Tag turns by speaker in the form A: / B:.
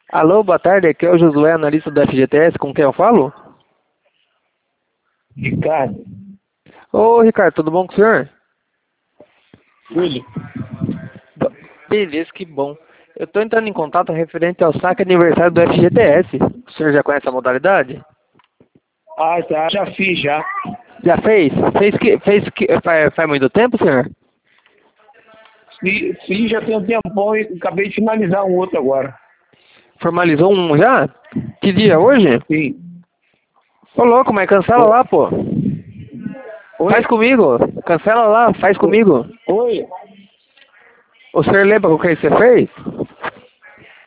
A: Alô, boa tarde, aqui é o Josué, analista do FGTS, com quem eu falo?
B: Ricardo,
A: Ô, Ricardo, tudo bom com o senhor?
B: Júlio,
A: Beleza, que bom. Eu estou entrando em contato referente ao saque aniversário do FGTS. O senhor já conhece a modalidade?
B: tá, já fiz já.
A: Já fez? Faz muito tempo, senhor?
B: Fiz já tem um tempão e acabei de finalizar um outro agora.
A: Formalizou um já? Que dia, hoje?
B: Sim.
A: Ô, louco, mas cancela lá, pô.
B: Oi?
A: Faz comigo. Cancela lá, faz comigo.
B: Oi?
A: O senhor lembra com quem você fez?